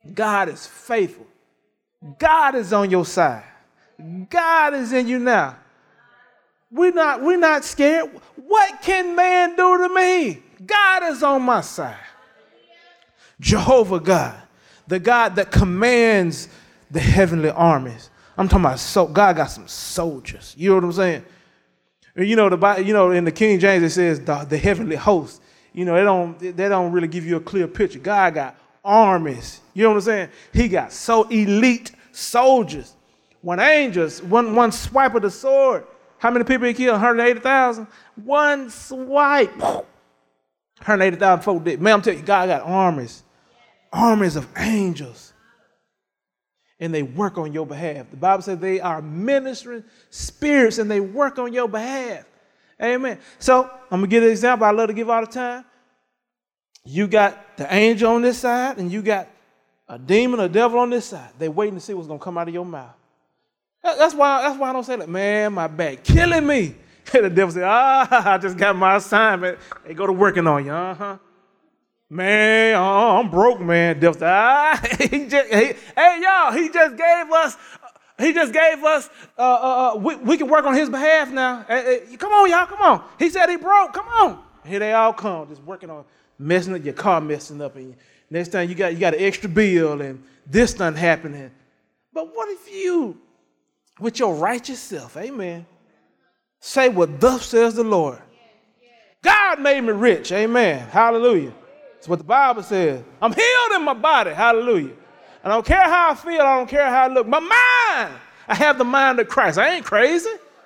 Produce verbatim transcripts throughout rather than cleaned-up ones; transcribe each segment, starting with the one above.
God is faithful. God is on your side. God is in you now. We're not, we're not scared. What can man do to me? God is on my side. Jehovah God, the God that commands the heavenly armies. I'm talking about, so God got some soldiers. You know what I'm saying? You know, the you know in the King James it says the, the heavenly host. You know, they don't they don't really give you a clear picture. God got armies. You know what I'm saying? He got so elite soldiers. When angels, one one swipe of the sword, how many people he killed? one hundred eighty thousand. One swipe, one hundred eighty thousand folk dead. Man, I'm telling you, God got armies, armies of angels, and they work on your behalf. The Bible says they are ministering spirits, and they work on your behalf. Amen. So I'm gonna give an example I love to give all the time. You got the angel on this side, and you got a demon, a devil on this side. They waiting to see what's gonna come out of your mouth. That's why, that's why I don't say that, man, my back killing me. The devil say, ah, I just got my assignment. They go to working on you, uh-huh. Man, uh, I'm broke, man. Devil say, ah, he just, he, hey, y'all, he just gave us, he just gave us, uh, uh, we, we can work on his behalf now. Hey, hey, come on, y'all, come on. He said he broke, come on. Here they all come, just working on messing up, your car messing up. And next time you got, you got an extra bill and this done happening. But what if you, with your righteous self, amen, say what thus says the Lord. God made me rich, amen, hallelujah. That's what the Bible says. I'm healed in my body, hallelujah. I don't care how I feel, I don't care how I look. My mind, I have the mind of Christ. I ain't crazy.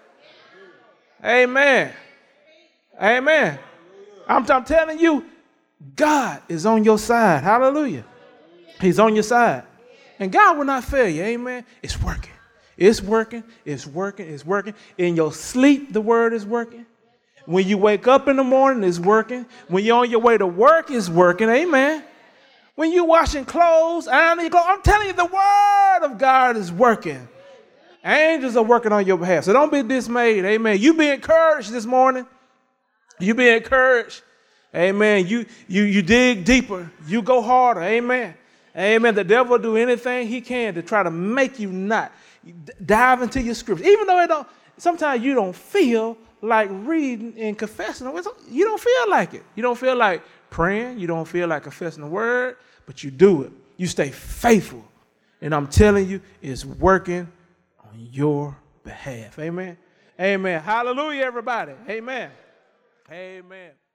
Amen. Amen. I'm, I'm telling you, God is on your side, hallelujah. He's on your side. And God will not fail you, amen. It's working. It's working, it's working, it's working. In your sleep, the word is working. When you wake up in the morning, it's working. When you're on your way to work, it's working, amen. When you're washing clothes, ironing your clothes, I'm telling you, the word of God is working. Angels are working on your behalf. So don't be dismayed, amen. You be encouraged this morning. You be encouraged, amen. You, you, you dig deeper. You go harder, amen. Amen. The devil will do anything he can to try to make you not dive into your scriptures, even though it don't. Sometimes you don't feel like reading and confessing. You don't feel like it. You don't feel like praying. You don't feel like confessing the word, but you do it. You stay faithful, and I'm telling you, it's working on your behalf. Amen. Amen. Hallelujah, everybody. Amen. Amen.